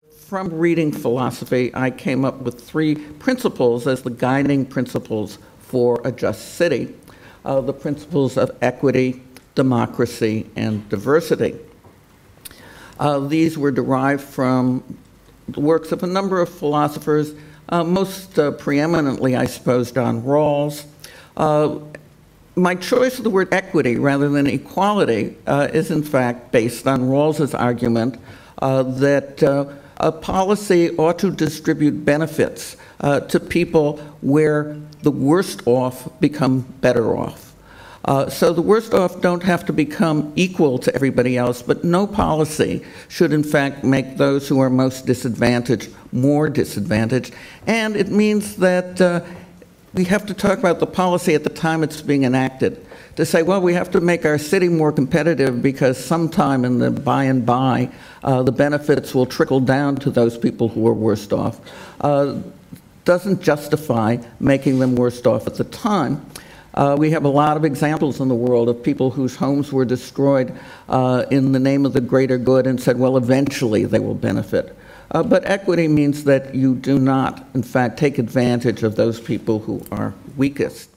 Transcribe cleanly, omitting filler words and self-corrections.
From reading philosophy, I came up with three principles as the guiding principles for a just city. The principles of equity, democracy, and diversity. These were derived from the works of a number of philosophers, most preeminently, I suppose, John Rawls. My choice of the word equity rather than equality is in fact based on Rawls's argument that a policy ought to distribute benefits to people where the worst off become better off. So the worst off don't have to become equal to everybody else, but no policy should in fact make those who are most disadvantaged more disadvantaged. And it means that we have to talk about the policy at the time it's being enacted. To say, well, we have to make our city more competitive because sometime in the by and by, the benefits will trickle down to those people who are worst off, doesn't justify making them worst off at the time. We have a lot of examples in the world of people whose homes were destroyed in the name of the greater good and said, well, eventually they will benefit. But equity means that you do not, in fact, take advantage of those people who are weakest.